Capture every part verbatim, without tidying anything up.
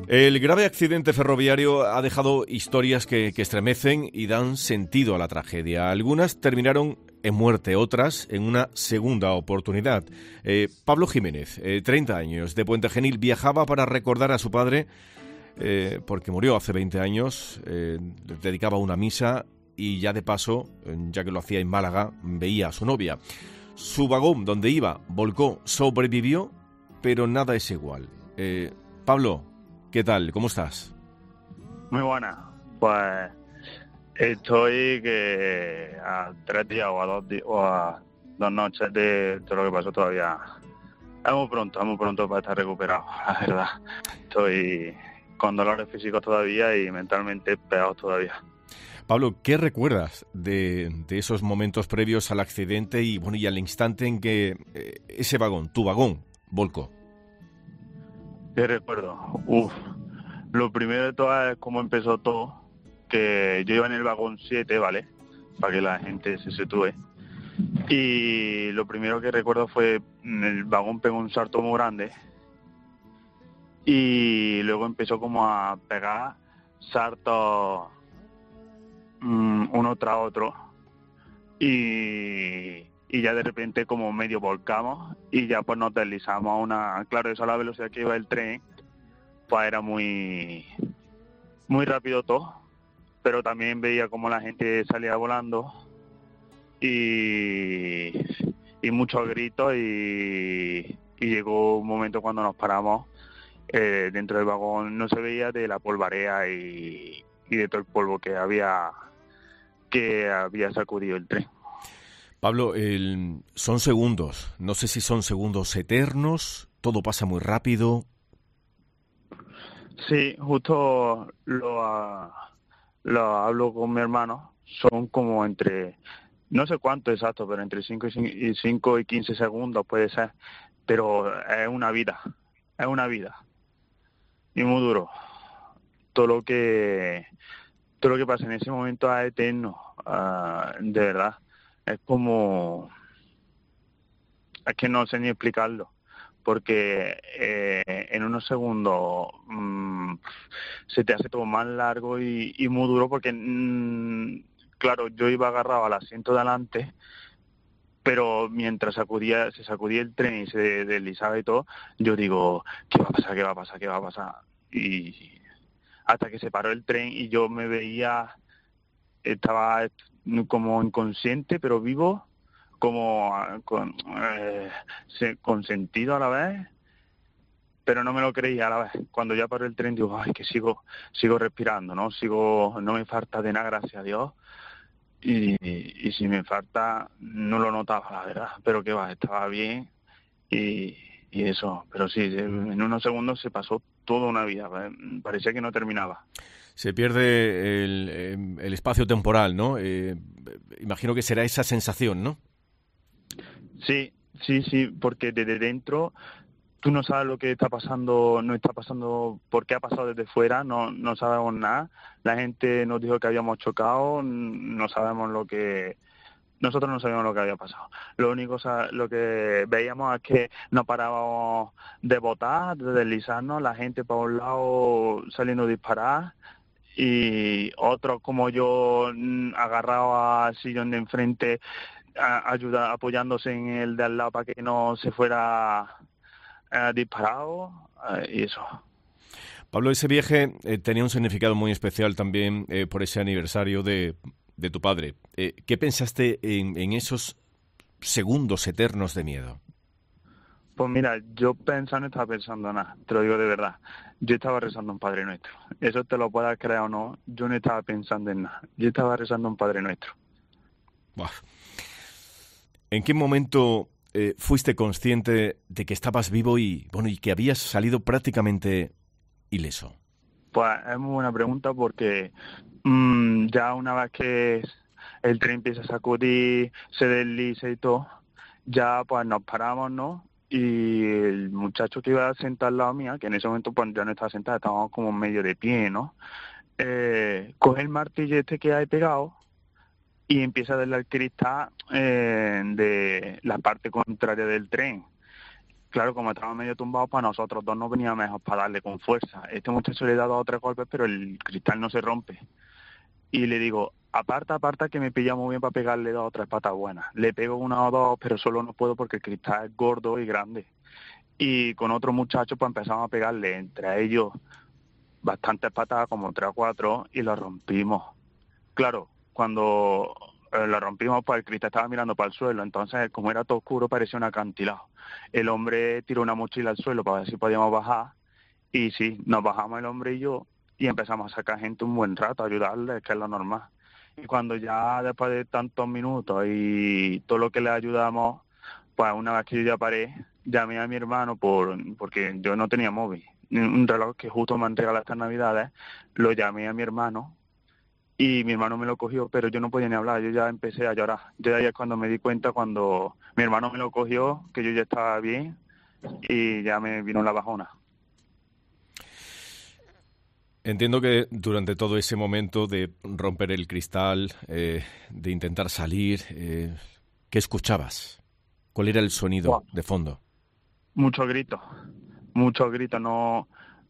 El grave accidente ferroviario ha dejado historias que, que estremecen y dan sentido a la tragedia. Algunas terminaron en muerte, otras en una segunda oportunidad. Eh, Pablo Jiménez, eh, treinta años, de Puente Genil, viajaba para recordar a su padre, eh, porque murió hace veinte años, eh, dedicaba una misa y ya de paso, ya que lo hacía en Málaga, veía a su novia. Su vagón donde iba volcó, sobrevivió, pero nada es igual. Eh, Pablo, ¿qué tal? ¿Cómo estás? Muy buena. Pues estoy que a tres días o a dos días o a dos noches de todo lo que pasó todavía. Es muy pronto, es muy pronto para estar recuperado, la verdad. Estoy con dolores físicos todavía y mentalmente peor todavía. Pablo, ¿qué recuerdas de, de esos momentos previos al accidente y bueno y al instante en que eh, ese vagón, tu vagón, volcó? ¿Qué recuerdo? Uf. Lo primero de todo es cómo empezó todo, que yo iba en el vagón siete, ¿vale? Para que la gente se sitúe. Y lo primero que recuerdo fue el vagón pegó un salto muy grande y luego empezó como a pegar saltos um, uno tras otro y, y ya de repente como medio volcamos y ya pues nos deslizamos a una... Claro, eso a la velocidad que iba el tren, pues era muy, muy rápido todo, pero también veía como la gente salía volando y, y muchos gritos y, y llegó un momento cuando nos paramos eh, dentro del vagón, no se veía de la polvareda y, y de todo el polvo que había que había sacudido el tren. Pablo, el, son segundos, no sé si son segundos eternos, todo pasa muy rápido. Sí, justo lo, uh, lo hablo con mi hermano, son como entre... No sé cuánto exacto, pero entre cinco y quince segundos puede ser. Pero es una vida, es una vida. Y muy duro. Todo lo que todo lo que pasa en ese momento es eterno, uh, de verdad. Es como... Es que no sé ni explicarlo. Porque eh, en unos segundos mmm, se te hace todo más largo y, y muy duro porque... Mmm, claro, yo iba agarrado al asiento de adelante, pero mientras sacudía, se sacudía el tren y se deslizaba y todo, yo digo, ¿qué va a pasar? ¿Qué va a pasar? ¿Qué va a pasar? Y hasta que se paró el tren y yo me veía, estaba como inconsciente, pero vivo, como con, eh, con sentido a la vez, pero no me lo creía a la vez. Cuando ya paró el tren digo, ay, que sigo, sigo respirando, ¿no? Sigo, no me falta de nada, gracias a Dios. Y, y, y si me falta, no lo notaba, la verdad, pero que va, estaba bien y, y eso, pero sí, en unos segundos se pasó toda una vida, parecía que no terminaba. Se pierde el, el espacio temporal, ¿no? Eh, imagino que será esa sensación, ¿no? Sí, sí, sí, porque desde dentro tú no sabes lo que está pasando, no está pasando, por qué ha pasado desde fuera, no, no sabemos nada. La gente nos dijo que habíamos chocado, no sabemos lo que... Nosotros no sabíamos lo que había pasado. Lo único, lo que veíamos es que no parábamos de botar, de deslizarnos, la gente por un lado saliendo a disparar y otros como yo agarrado al sillón de enfrente, ayuda, apoyándose en el de al lado para que no se fuera... Eh, disparado eh, y eso. Pablo, ese viaje eh, tenía un significado muy especial también eh, por ese aniversario de, de tu padre. Eh, ¿Qué pensaste en, en esos segundos eternos de miedo? Pues mira, yo pensando no estaba pensando nada, te lo digo de verdad. Yo estaba rezando un Padre Nuestro. Eso te lo puedas creer o no, yo no estaba pensando en nada. Yo estaba rezando un Padre Nuestro. Buah. ¿En qué momento eh, fuiste consciente de que estabas vivo y bueno y que habías salido prácticamente ileso? Pues es muy buena pregunta porque mmm, ya una vez que el tren empieza a sacudir, se desliza y todo, ya pues nos paramos, ¿no? Y el muchacho que iba sentado al lado mía, que en ese momento pues ya no estaba sentado, estábamos como medio de pie, ¿no? Eh, coge el martillete que hay pegado y empieza a darle al cristal eh, de la parte contraria del tren. Claro, como estaba medio tumbado, para nosotros dos no venía mejor para darle con fuerza. Este muchacho le da dos o tres golpes, pero el cristal no se rompe. Y le digo, aparta, aparta, que me pilla muy bien para pegarle dos o tres patas buenas. Le pego una o dos, pero solo no puedo porque el cristal es gordo y grande. Y con otro muchacho pues empezamos a pegarle entre ellos bastantes patadas, como tres o cuatro, y lo rompimos. Claro, cuando eh, lo rompimos, pues el cristal estaba mirando para el suelo, entonces como era todo oscuro parecía un acantilado. El hombre tiró una mochila al suelo para ver si podíamos bajar, y sí, nos bajamos el hombre y yo, y empezamos a sacar gente un buen rato, a ayudarle, que es lo normal. Y cuando ya después de tantos minutos y todo lo que le ayudamos, pues una vez que yo ya paré, llamé a mi hermano por porque yo no tenía móvil, un reloj que justo me han regalado estas navidades, lo llamé a mi hermano y mi hermano me lo cogió, pero yo no podía ni hablar, yo ya empecé a llorar. Yo ahí es cuando me di cuenta, cuando mi hermano me lo cogió, que yo ya estaba bien y ya me vino la bajona. Entiendo que durante todo ese momento de romper el cristal, eh, de intentar salir, eh, ¿qué escuchabas? ¿Cuál era el sonido wow. de fondo? Muchos gritos, muchos gritos, no...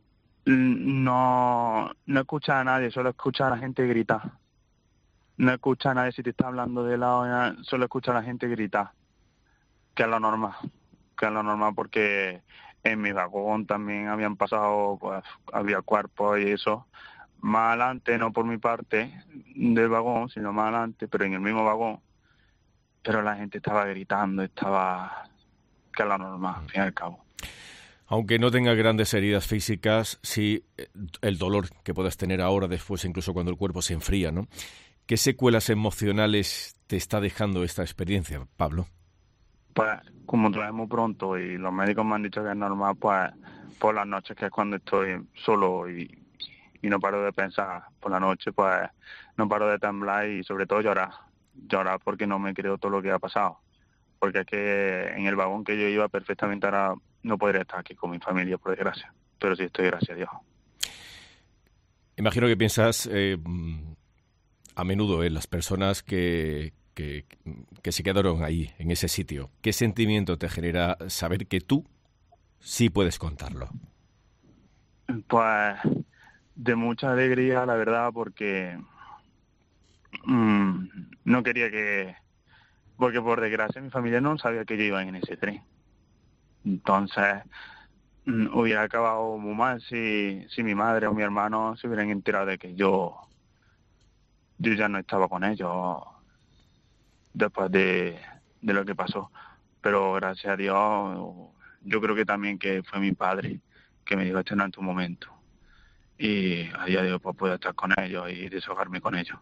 No, no escucha a nadie, solo escucha a la gente gritar. No escucha a nadie si te está hablando de lado, solo escucha a la gente gritar. Que es lo normal, que es lo normal porque en mi vagón también habían pasado, pues había cuerpos y eso. Más adelante, no por mi parte del vagón, sino más adelante, pero en el mismo vagón. Pero la gente estaba gritando, estaba... que es lo normal, al fin y al cabo. Aunque no tenga grandes heridas físicas, sí el dolor que puedas tener ahora, después, incluso cuando el cuerpo se enfría, ¿no? ¿Qué secuelas emocionales te está dejando esta experiencia, Pablo? Pues, como te ves muy pronto y los médicos me han dicho que es normal, pues, por las noches, que es cuando estoy solo y, y no paro de pensar por la noche, pues, no paro de temblar y sobre todo llorar. Llorar porque no me creo todo lo que ha pasado. Porque es que en el vagón que yo iba perfectamente ahora no podría estar aquí con mi familia, por desgracia. Pero sí estoy, gracias a Dios. Imagino que piensas eh, a menudo en las personas que, que, que se quedaron ahí, en ese sitio. ¿Qué sentimiento te genera saber que tú sí puedes contarlo? Pues de mucha alegría, la verdad, porque mmm, no quería que... Porque por desgracia mi familia no sabía que yo iba en ese tren. Entonces, hubiera acabado muy mal si, si mi madre o mi hermano se hubieran enterado de que yo, yo ya no estaba con ellos después de, de lo que pasó. Pero gracias a Dios, yo creo que también que fue mi padre que me dijo, este no es tu momento. Y a día de hoy pues, puedo estar con ellos y desahogarme con ellos.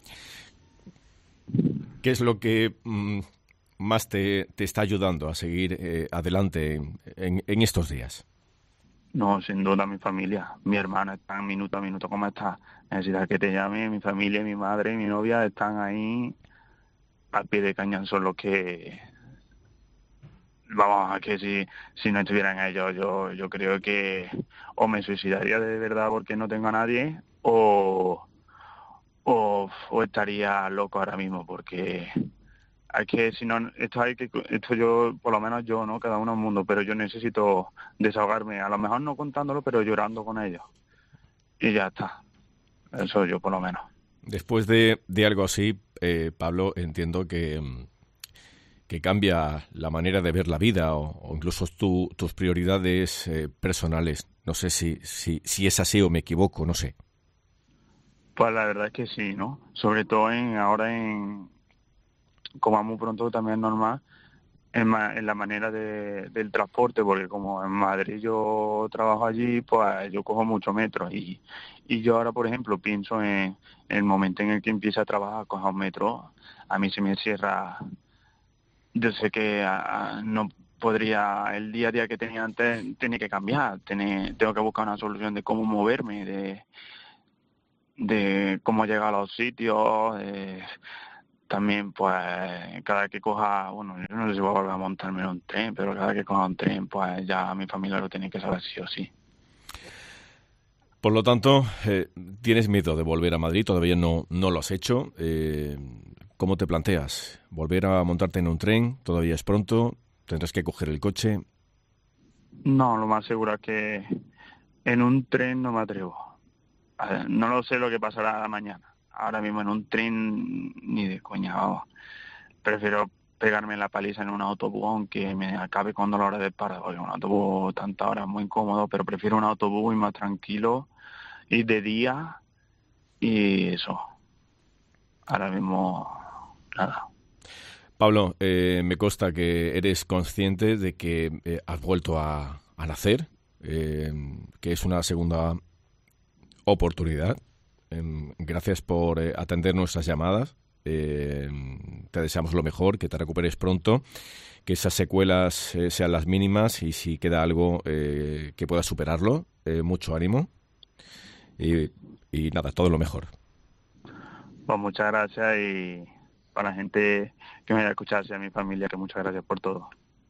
¿Qué es lo que mmm, más te, te está ayudando a seguir eh, adelante en, en, en estos días? No, sin duda mi familia. Mi hermana está minuto a minuto. ¿Cómo está? Necesitas que te llame. Mi familia, mi madre y mi novia están ahí al pie de cañón. Son los que... Vamos, a que si, si no estuvieran ellos, yo, yo creo que o me suicidaría de verdad porque no tengo a nadie o... O, o estaría loco ahora mismo porque hay que, si no, esto hay que, esto yo, por lo menos yo, ¿no? Cada uno es un mundo, pero yo necesito desahogarme, a lo mejor no contándolo, pero llorando con ellos. Y ya está. Eso yo, por lo menos. Después de, de algo así, eh, Pablo, entiendo que, que cambia la manera de ver la vida o, o incluso tu, tus prioridades eh, personales. No sé si, si, si es así o me equivoco, no sé. Pues la verdad es que sí, ¿no? Sobre todo en ahora en, como muy pronto también es normal, en, ma, en la manera de, del transporte, porque como en Madrid yo trabajo allí, pues yo cojo mucho metro y, y yo ahora, por ejemplo, pienso en, en el momento en el que empiece a trabajar, coja un metro, a mí se me cierra, yo sé que a, a, no podría, el día a día que tenía antes, tiene que cambiar, tiene, tengo que buscar una solución de cómo moverme, de... de cómo llegar a los sitios, eh, también pues cada que coja, bueno, yo no sé si voy a volver a montarme en un tren, pero cada que coja un tren, pues ya mi familia lo tiene que saber sí o sí. Por lo tanto, eh, ¿tienes miedo de volver a Madrid? Todavía no, no lo has hecho. Eh, ¿Cómo te planteas? ¿Volver a montarte en un tren? ¿Todavía es pronto? ¿Tendrás que coger el coche? No, lo más seguro es que en un tren no me atrevo. A ver, no lo sé lo que pasará mañana. Ahora mismo en un tren ni de coña, vamos. Prefiero pegarme la paliza en un autobús aunque me acabe con dolores de espalda, porque un autobús tantas horas es muy incómodo, pero prefiero un autobús y más tranquilo y de día y eso. Ahora mismo nada. Pablo, eh, me consta que eres consciente de que eh, has vuelto a, a nacer, eh, que es una segunda oportunidad. Eh, gracias por eh, atender nuestras llamadas. Eh, te deseamos lo mejor, que te recuperes pronto, que esas secuelas eh, sean las mínimas y si queda algo eh, que puedas superarlo. Eh, mucho ánimo y, y nada, todo lo mejor. Pues muchas gracias y para la gente que me haya escuchado y a mi familia, que muchas gracias por todo.